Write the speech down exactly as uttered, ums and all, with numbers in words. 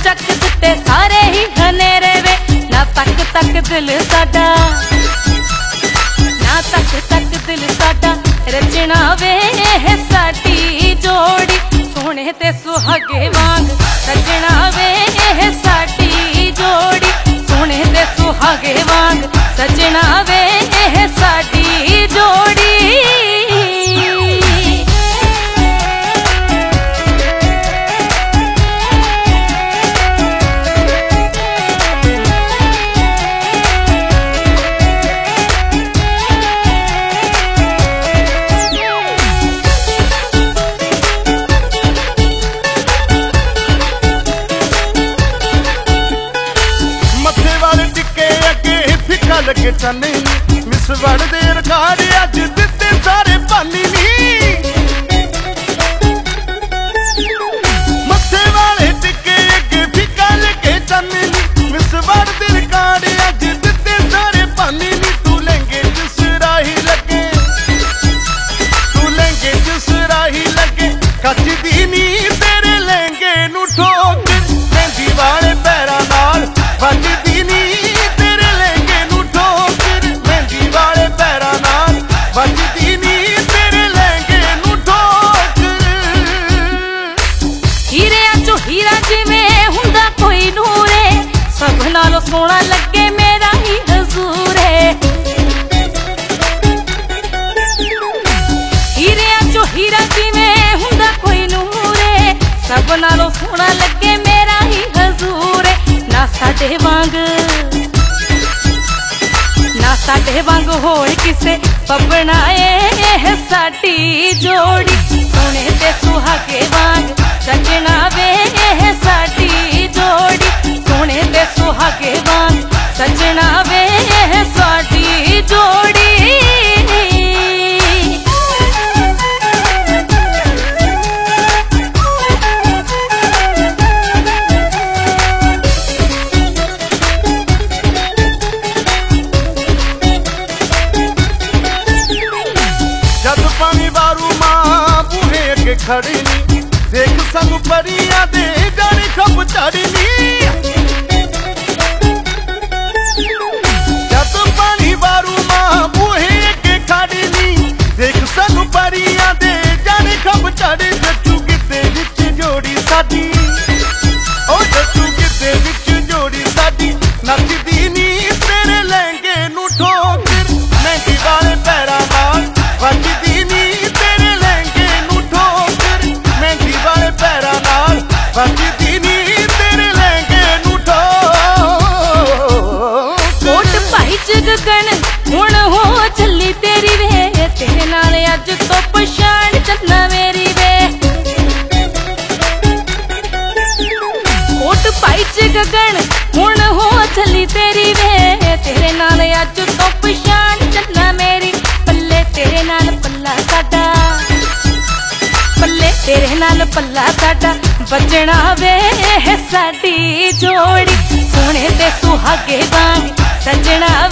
चक दिते सारे ही हनेरे वे, ना तक तक दिल साडा, ना तक तक दिल साडा रचना वे साडी जोड़ी, सोने ते सुहागे वांग सजना वे साडी जोड़ी, सोने ते सुहागे वांग सजना वे साडी जोड़ी। लगे चने मिस वड़ दे रिकॉर्ड अज दिते सारे पानी नी, मथे वाले टिके अगे फिका लगे चने मिस वड़ दे रिकॉर्ड अज दिते सारे पानी नी। तू लेंगे जिस राही लगे, तू लेंगे जिस राही लगे, कच दी नी तेरे लेंगे नू ठोक, मेहंदी वाले पैरां नाल वजदी नी सब नालों सोना लगे मेरा ही हजूर है, हीरिया चो हीरा जिवें हुंदा कोई नूर है, सब नालों सोना लगे मेरा ही हजूर है। ना साडे वांग, ना साडे वांग होए किसे पबना है साडी जोड़ी, सोने ते सुहागे वांग सजना वे साडी जोड़ी, सोने ते सुहागे वांग सजना वे साडी जोड़ी। जद पानी वारू मां बूहे अगे खड़ी नी, देख सानू परियां दे जाने खप चढ़ी नी, जद पानी वारू मां बूहे अगे खड़ी नी, देख सानू परियां दे जाने खप चढ़ी। जच्चू किते विच जोड़ी साडी, ओ जच्चू किते विच जोड़ी साडी, नचदी नी तेरे लहंगे नू ठोकर, मेहंदी वाले पैरां नाल वजदी नी तेरे लहंगे नू ठोकर, मेहंदी वाले पैरां नाल वजदी नी तेरे लहंगे नू ठोकर। कोट भाई जगन हुण हो चली तेरी वे, तेरे नाल अज तो पछाण चलना मेरी वे, कोट भाई जगन हुण हो चली तेरी वे, तेरे नाल अज तो पछाण चलना मेरी, पल्ले तेरे नाल पल्ला साडा, पल्ले तेरे नाल पल्ला साडा बचना वे साडी जोड़ी, सोने ते सुहागे वांग सजना